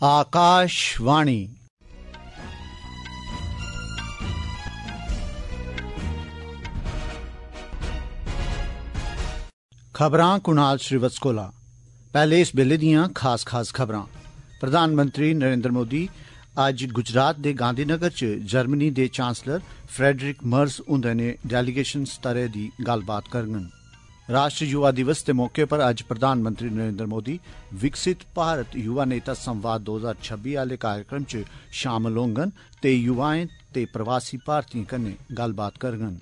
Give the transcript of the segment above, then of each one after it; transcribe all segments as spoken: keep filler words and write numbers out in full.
आकाशवाणी खबरां कुणाल श्रीवत्स कोला। पहले इस बेल्ले दियां खास खास खबरां। प्रधानमंत्री नरेंद्र मोदी अज्ज गुजरात दे गांधीनगर च जर्मनी दे चांसलर फ्रेडरिक मर्ज हुंदे ने डेलीगेशन स्तरै दी गल्लबात करङन। राष्ट्रीय युवा दिवस दे मौके पर अज्ज प्रधानमंत्री नरेंद्र मोदी विकसित भारत युवा नेता संवाद दो हजार छब्बी आले कार्यक्रम च शामल होङन ते युवाएं ते प्रवासी भारतीयें कन्नै गल्लबात करङन।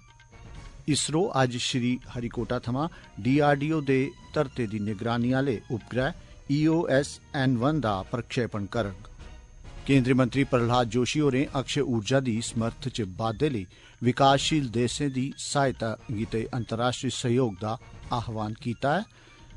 इसरो अज्ज श्री हरिकोटा थमां डीआरडीओ दे धरते दी निगरानी आले उपग्रह ई ओ एस एन वन दा प्रक्षेपण करग। केंद्रीय मंत्री प्रहलाद जोशी होरें अक्षय ऊर्जा दी समर्थ च बाद्दे लेई विकासशील देशें दी सहायता गितै अंतर्राष्ट्रीय सहयोग दा आह्वान कीता है।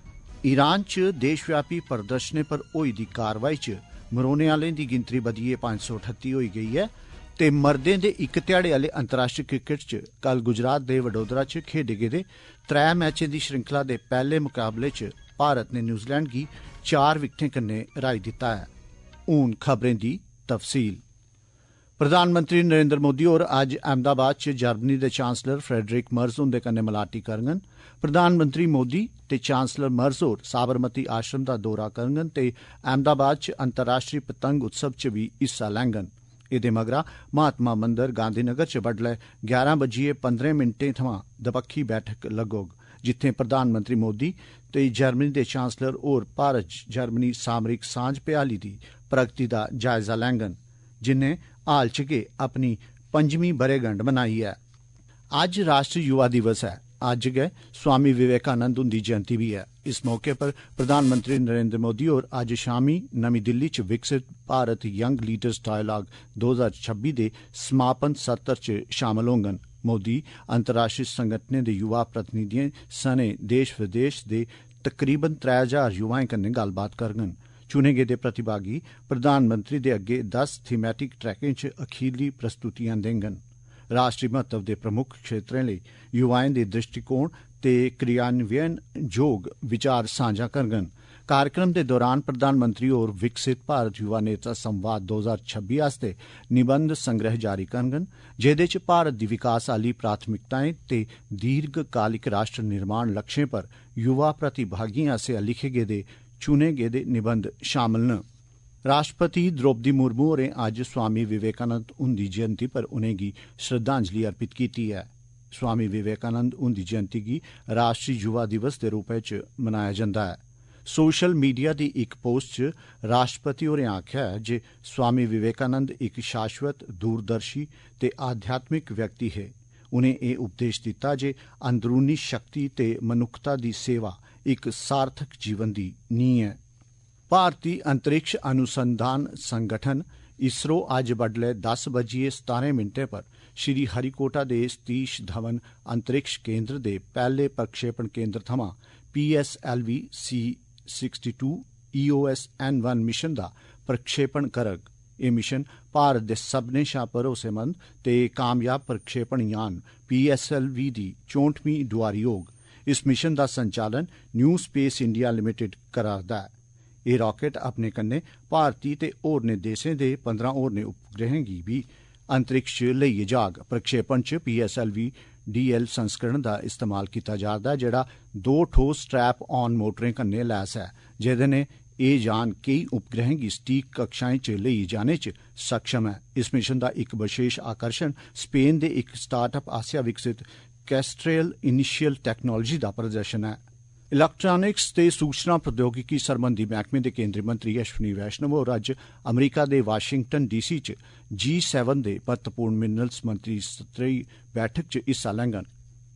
ईरान च देशव्यापी प्रदर्शनें पर होई दी कारवाई च मरोने आलें दी गिनतरी बधियै पंज सौ ठत्ती होई गेई है ते मर्दें दे इक ध्याड़े आले अंतर्राष्ट्रीय क्रिकेट च कल गुजरात दे वडोदरा च खेडे गेदे त्रै मैचें दी श्रृंखला दे पैहले मुकाबले च भारत ने न्यूजीलैंड गी चार विकेटें कन्नै हराई दित्ता है। हून खबरें दी तफसील। प्रधानमंत्री नरेंद्र मोदी होर अज्ज अहमदाबाद च जर्मनी दे चांसलर फ्रेडरिक मर्ज हुंदे कन्नै मलाटी करङन। प्रधानमंत्री मोदी ते चांसलर मर्ज होर साबरमती आश्रम दा दौरा करङन ते अहमदाबाद च अंतर्राष्ट्रीय पतंग उत्सव च भी हिस्सा लैङन। एदे मगरा महात्मा मंदर गांधीनगर च बड्डलै ग्यारह बजियै पंद्रहें मिंटें थमां दपक्खी बैठक लग्गोग जित्थें प्रधानमंत्री मोदी ते जर्मनी दे चांसलर होर भारत जर्मनी सामरिक सांझ भ्याली दी प्रगति दा जायजा लैङन जिन्नै हाल च गै अपनी पंजमीं बरेगंढ मनाई ऐ। अज्ज राष्ट्रीय युवा दिवस है। अज्ज गै स्वामी विवेकानंद हुंदी जयंती भी है। इस मौके पर प्रधानमंत्री नरेंद्र मोदी होर अज्ज शामी नमीं दिल्ली च विकसित भारत यंग लीडर्स डायलॉग दो हजार छब्बी दे समापन सत्र च शामल होङन। मोदी अंतर्राष्ट्रीय संगठनें दे युवा प्रतिनिधिएं सने देश विदेश दे तकरीबन त्रै हजार युवाएं कन्नै गल्लबात करङन। चुने गेदे प्रतिभागी प्रधानमंत्री दे अग्गे दस थीमैटिक ट्रैकें च अखीरली प्रस्तुतियां देङन। राष्ट्रीय महत्व दे प्रमुख क्षेत्रें लेई युवाएं दे दृष्टिकोण ते क्रियान्वयन जोग विचार सांझा करङन। कार्यक्रम दे दौरान प्रधानमंत्री होर विकसित भारत युवा नेता संवाद दो हजार छब्बी आस्तै निबंध संग्रह जारी करङन जेह्दे च भारत दी विकास आली प्राथमिकताएं ते दीर्घकालिक राष्ट्र निर्माण लक्ष्यें पर युवा प्रतिभागिएं आसेआ लिखे गेदे चुने गेदे निबंध शामल न। राष्ट्रपति द्रौपदी मुर्मू होरें अज्ज स्वामी विवेकानंद हुंदी जयंती पर उनेंगी श्रद्धांजलि अर्पित कीती ऐ। स्वामी विवेकानंद हुंदी जयंती गी राष्ट्रीय युवा दिवस दे रूपै च मनाया जंदा ऐ। सोशल मीडिया दी इक पोस्ट च राष्ट्रपति होरें आखेआ ऐ जे स्वामी विवेकानंद इक शाश्वत दूरदर्शी ते आध्यात्मिक व्यक्ति हे। उनें एह् उपदेश दित्ता जे अंदरूनी शक्ति ते मनुक्खता दी सेवा इक सार्थक जीवन दी नींह ऐ। भारतीय अंतरिक्ष अनुसंधान संगठन इसरो अज्ज बड्डलै दस बजियै सतारें मिंटें पर श्री हरिकोटा दे सतीश धवन अंतरिक्ष केंद्र दे पैहले प्रक्षेपण केंद्र थमां P S L V C sixty two E O S N one mission दा प्रक्षेपण करग। एह् मिशन भारत दे सब्भनें शा भरोसेमंद ते कामयाब प्रक्षेपण यान पी एस एल वी दी चौंठवीं डुआरी होग। इस मिशन दा संचालन न्यू स्पेस इंडिया लिमिटेड करा'रदा ऐ। एह् राकेट अपने कन्नै भारती ते होरनें देशें दे पंद्रह होरनें उपग्रहें गी बी अंतरिक्ष च लेइयै जाग। प्रक्षेपण च P S L V D L संस्करण दा इस्तेमाल कीता जा'रदा ऐ जेह्ड़ा दो ठोस स्ट्रैप ऑन मोटरें कन्नै लैस ऐ जेह्दे ने एह् यान केई उपग्रहें गी सटीक कक्षाएं च लेइयै जाने च सक्षम ऐ। इस मिशन दा इक बशेश आकर्षण स्पेन दे इक स्टार्टअप आसेआ विकसित कैस्ट्रेल इनिशियल टैक्नोलोजी दा प्रदर्शन ऐ। इलैक्ट्रानिक्स ते सूचना प्रौद्योगिकी सरबंधी मैह्कमे दे केंद्रीय मंत्री अश्विनी वैष्णव होर अज्ज अमरीका दे वाशिंगटन डी सी च जी सैवन दे महत्वपूर्ण मिनरल्स मंत्री स्तरीय बैठक च हिस्सा लैङन।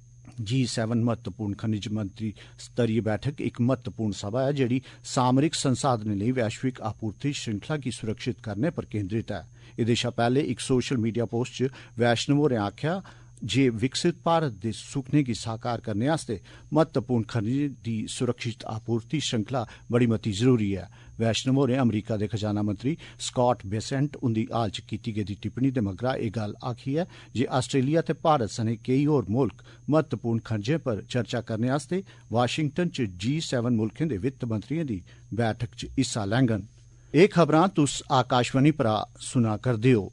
जी सैवन महत्वपूर्ण खनिज मंत्री स्तरीय बैठक इक महत्वपूर्ण सभा ऐ जेह्ड़ी सामरिक संसाधनें लेई वैश्विक आपूर्ति श्रृंखला गी सुरक्षित करने पर केंद्रित ऐ। एह्दे शा पैह्ले इक सोशल मीडिया पोस्ट च वैष्णव होरें आखेआ जे विकसित भारत दे सुखने गी साकार करने आस्तै महत्वपूर्ण खनिज दी सुरक्षित आपूर्ति श्रृंखला बड़ी मती जरूरी ऐ। वैष्णव होरें अमरीका दे खजाना मंत्री स्कॉट बेसेंट उंदी हाल च कीती गेदी टिप्पणी दे मगरा एह् गल्ल आखी ऐ जे आस्ट्रेलिया ते भारत सने केई होर मुल्ख महत्वपूर्ण खनिजें पर चर्चा करने आस्तै वाशिंगटन च जी सैवन मुल्खें दे वित्त मंत्रिएं दी बैठक च हिस्सा लैङन। एह् खबरां तुस आकाशवाणी परा सुना करदे हो।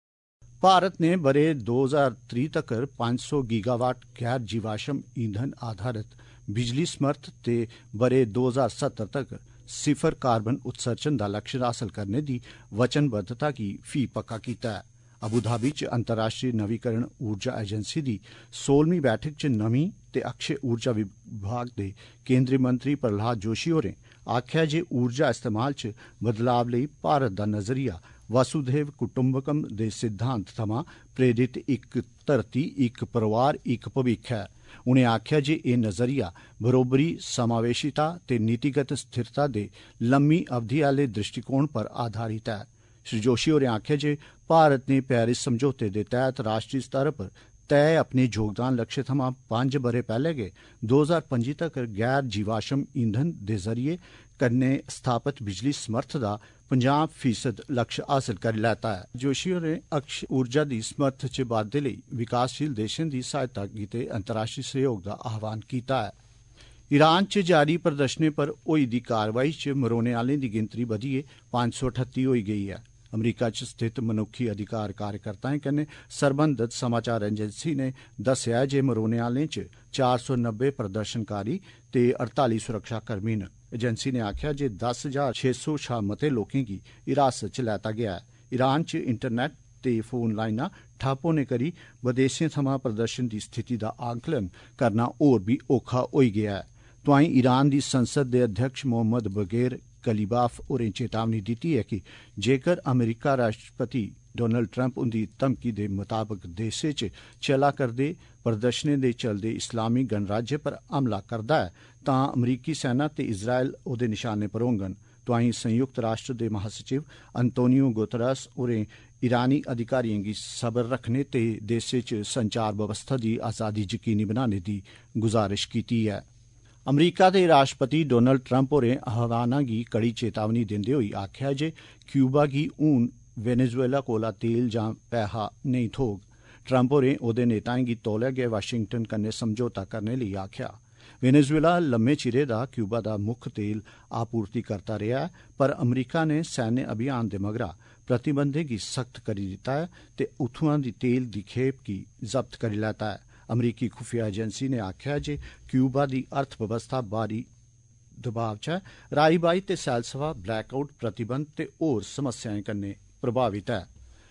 भारत ने बरे दो हजार त्रीह् तक्कर पंज सौ गीगावाट गैर जीवाश्म ईंधन आधारित बिजली समर्थ ते बरे दो हजार सत्तर तक्कर सिफर कार्बन उत्सर्जन दा लक्ष्य हासल करने दी वचनबद्धता गी फ्ही पक्का कीता ऐ। अबुधाबी च अंतर्राष्ट्रीय नवीकरण ऊर्जा एजेंसी दी सोलहवीं बैठक च नमीं ते अक्षय ऊर्जा विभाग दे केंद्री मंत्री प्रहलाद जोशी होरें आखेआ जे ऊर्जा इस्तेमाल च बदलाव लेई भारत दा नजरिया वसुधैव कुटुंबकम दे सिद्धांत थमां प्रेरित इक धरती इक परोआर इक भविक्ख ऐ। उनें आखेआ जे एह् नजरिया बरोबरी समावेशिता ते नीतिगत स्थिरता दे लम्मी अवधि आह्ले दृष्टिकोण पर आधारित ऐ। श्री जोशी होरें आखेआ जे भारत ने पेरिस समझौते दे तैह्त राष्ट्री स्तर पर तय अपने योगदान लक्ष्य थमां पंज ब'रे पैह्ले गै दो हजार पंजी तक्कर गैर जीवाश्म ईंधन दे जरिये कन्नै स्थापित बिजली समर्थ दा पंजाह् फीसद लक्ष्य हासल करी लैता ऐ। जोशी होरें अक्षय ऊर्जा दी समर्थ च बाद्दे लेई विकासशील देशें दी सहायता गितै अंतर्राष्ट्रीय सहयोग दा आह्वान कीता ऐ। ईरान च जारी प्रदर्शनें पर होई दी कारवाई च मरोने आह्लें दी गिनतरी बधियै पंज सौ ठत्ती होई गेई ऐ। अमरीका च स्थित मनुक्खी अधिकार कार्यकर्ताएं कन्नै सरबंधत समाचार एजेंसी ने दस्सेआ ऐ जे मरोने आह्लें च चार सौ नब्बे प्रदर्शनकारी ते अड़ताली सुरक्षाकर्मी न। एजेंसी ने आखेआ जे दस हजार छे सौ शा मते लोकें गी हिरासत च लैता गेआ ऐ। ईरान च इंटरनेट ते फोन लाइनां ठप्प होने करी बदेसें थमां प्रदर्शन दी स्थिति दा आकलन करना होर बी औखा होई गेआ ऐ। तोआईं ईरान दी संसद दे अध्यक्ष मोहम्मद बगेर कलीबाफ होरें चेतावनी दित्ती ऐ कि जेकर अमरीका राष्ट्रपति डोनाल्ड ट्रंप उंदी धमकी दे मताबक देसै च चला करदे प्रदर्शनें दे चलदे इस्लामी गणराज्य पर हमला करदा ऐ तां अमरीकी सेना ते इज़राइल ओह्दे निशाने पर होङन। तोआईं संयुक्त राष्ट्र दे महासचिव अंतोनियो गुतरस होरें ईरानी अधिकारिएं गी सबर रखने ते देसै च संचार बवस्था दी आज़ादी यकीनी बनाने दी गुजारिश कीती ऐ। अमरीका दे राष्ट्रपति डोनाल्ड ट्रंप होरें हवाना गी कड़ी चेतावनी दिंदे होई आखेआ जे क्यूबा गी हून वेनेजुएला कोला तेल जां पैहा नेईं थ्होग। ट्रंप होरें ओह्दे नेताएं गी तौले गै वाशिंगटन कन्नै समझौता करने लेई आखेआ। वेनेजुएला लम्मे चिरे दा क्यूबा दा मुक्ख तेल आपूर्ति करता रेहा ऐ, पर अमरीका ने सैन्य अभियान दे मगरा प्रतिबंधें गी सख्त करी दित्ता ऐ ते उत्थुआं दी तेल दी खेप गी जब्त करी लैता ऐ। अमरीकी खुफिया एजेंसी ने आखेआ जे क्यूबा दी अर्थ बवस्था बारी दबाव च ऐ। राई बाई ते सैलसफा ब्लैकआउट प्रतिबंध ते होर समस्याएं कन्नै प्रभावित ऐ।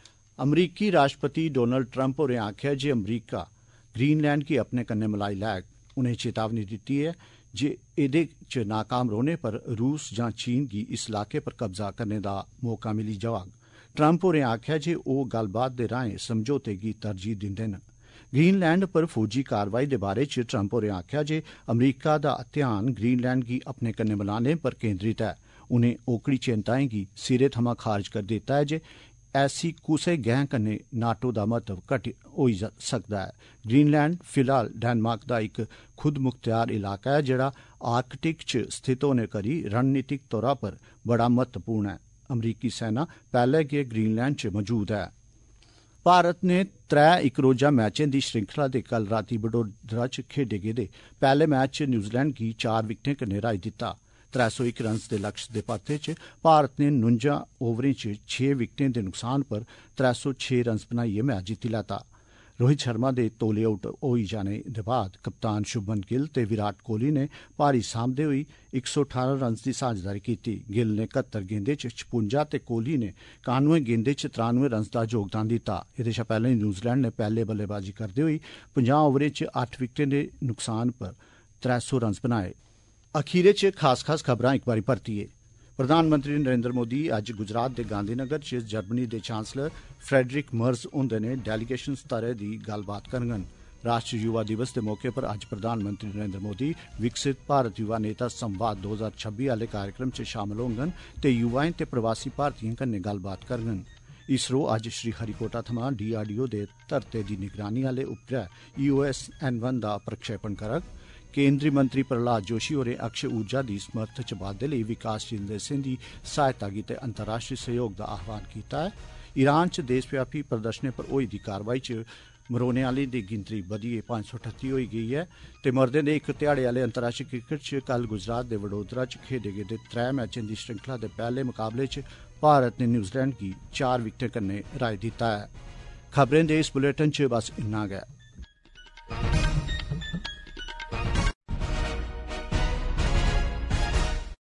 अमरीकी राष्ट्रपति डोनाल्ड ट्रंप होरें आखेआ जे अमरीका ग्रीनलैंड गी अपने कन्नै मलाई लैग। उनें चेतावनी दित्ती ऐ जे एह्दे च नाकाम रौह्ने पर रूस जां चीन गी इस इलाके पर कब्जा करने दा मौका मिली जाग। ट्रंप होरें आखेआ जे ओह् गल्लबात दे राहें समझौते गी तरजीह दिंदे न। ग्रीनलैंड पर फौजी कारवाई दे बारे च ट्रंप होरें आखेआ जे अमरीका दा ध्यान ग्रीनलैंड गी अपने कन्नै मलाने पर केंद्रित ऐ। उनें ओकड़ी चिंताएं गी सिरे थमां खारज करी दित्ता ऐ जे ऐसी कुसै गैं कन्नै नाटो दा महत्व घटी होई सकदा ऐ। ग्रीनलैंड फिलहाल डेनमार्क दा इक खुद मुख्तियार इलाका ऐ जेह्ड़ा आर्कटिक च स्थित होने करी रणनीतिक तौरा पर बड़ा महत्वपूर्ण ऐ। अमरीकी सेना पैह्ले गै ग्रीनलैंड च मौजूद ऐ। भारत ने त्रै इक रोजा मैचें दी श्रृंखला दे कल रातीं वडोदरा च खेडे गेदे पैह्ले मैच च न्यूजीलैंड गी चार विकेटें कन्नै हराई दित्ता। त्रै सौ इक रन्स दे लक्ष्य दे परते च भारत ने नुंजा ओवरें च छे विकेटें दे नुकसान पर त्रै सौ छे रन्स बनाइयै मैच जित्ती लैता। रोहित शर्मा दे तौले आउट होई जाने दे बाद कप्तान शुभमन गिल ते विराट कोहली ने भारी सामदे होई इक सौ ठारां रन्स दी साझेदारी कीती। गिल ने कहत्तर गेंदें च छपुंजा ते कोहली ने कानुए गेंदें च त्रानुए रन्स दा योगदान दित्ता। एह्दे शा पैह्ले न्यूजीलैंड ने पैह्ले बल्लेबाजी करदे होई पंजाह् ओवरें च अट्ठ विकेटें दे नुकसान पर त्रै सौ रन्स बनाए। अखीरे च खास खास खबरां इक बारी परतियै। प्रधानमंत्री नरेंद्र मोदी अज्ज गुजरात दे गांधीनगर च जर्मनी दे चांसलर फ्रेडरिक मर्ज हुंदे ने डेलीगेशन स्तरै दी गल्लबात करङन। राष्ट्रीय युवा दिवस दे मौके पर अज्ज प्रधानमंत्री नरेंद्र मोदी विकसित भारत युवा नेता संवाद दो हजार छब्बी आह्ले कार्यक्रम च शामल होङन ते युवाएं ते प्रवासी भारतीयें कन्नै गल्लबात करङन। इसरो अज्ज श्रीहरिकोटा थमां डीआरडीओ दे धरते दी निगरानी आह्ले उपग्रह ईओएस एन वन दा प्रक्षेपण करग। केंद्रीय मंत्री प्रहलाद जोशी होरें अक्षय ऊर्जा दी समर्थ च बाद्दे लेई विकासशील देशें दी सहायता गितै अंतर्राष्ट्रीय सहयोग दा आह्वान कीता ऐ। ईरान च देशव्यापी प्रदर्शनें पर होई दी कारवाई च मरोने आह्लें दी गिनतरी बधियै पंज सौ ठत्ती होई गेई ऐ ते मरदें दे इक ध्याड़े आह्ले अंतर्राष्ट्रीय क्रिकेट च कल गुजरात दे वडोदरा च खेडे गेदे त्रै मैचें दी श्रृंखला दे पैह्ले मुकाबले च भारत ने न्यूजीलैंड गी चार विकेटें कन्नै र्हाई दित्ता ऐ। खबरें दे इस बुलेटिन च बस इन्ना गै।